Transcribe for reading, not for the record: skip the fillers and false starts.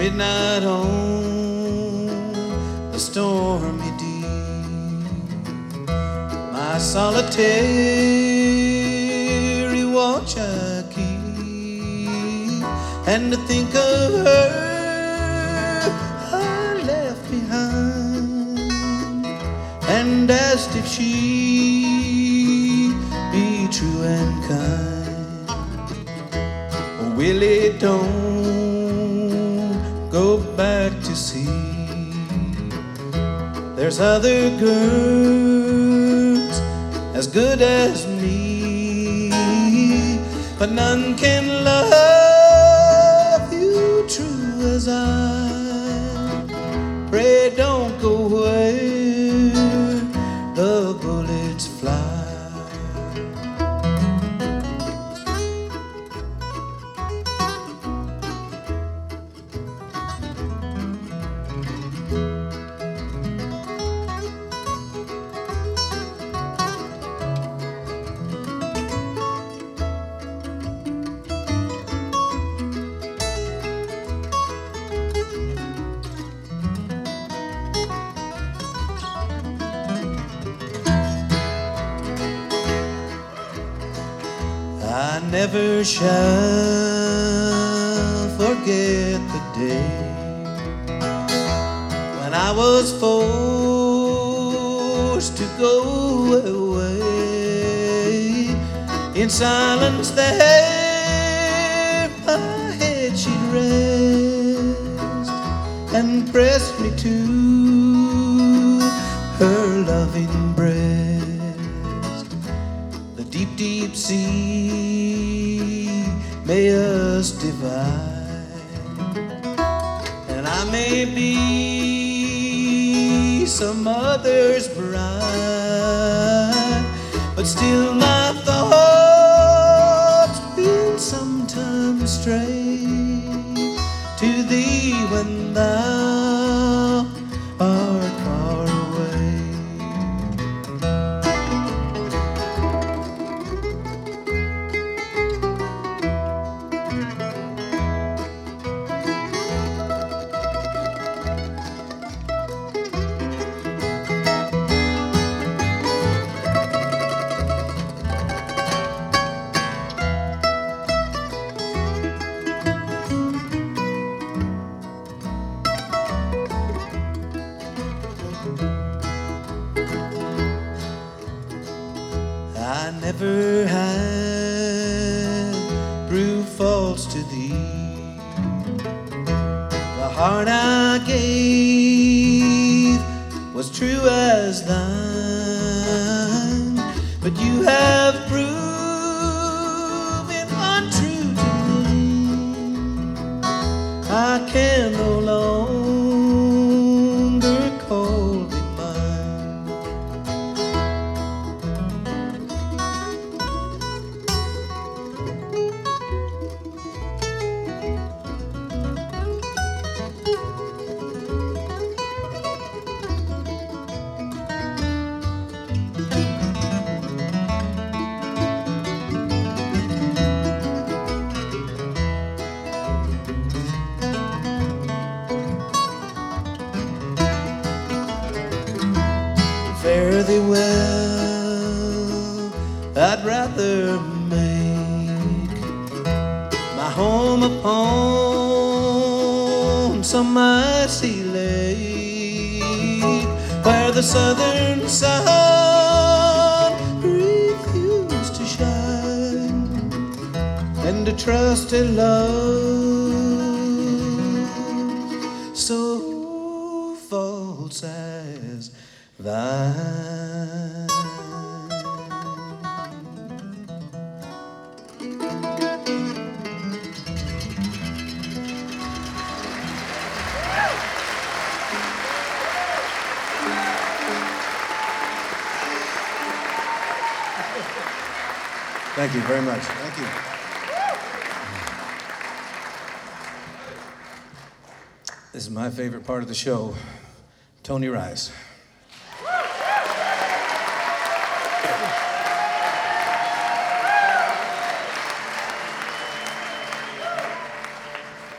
midnight on the stormy deep. My solitary watch I keep, and to think of her I left behind, and asked if she be true and kind. Oh, Willie, don't go back to sea. There's other girls as good as me, but none can love you true as I. Pray don't go where the bullets fly. I never shall forget the day when I was forced to go away. In silence there my head she'd rest and press me to her loving breast. The deep, deep sea may us divide, and I may be some other's bride, but still my thoughts will sometimes stray to thee when thou art far away. I never had proved false to thee. The heart I gave was true as thine, but you have proven untrue to me. I can no longer call thee mine. Fare thee well, I'd rather make my home upon some icy lake, where the southern sun refused to shine, and to trust in love so false as thine. Thank you very much. Thank you. This is my favorite part of the show, Tony Rice.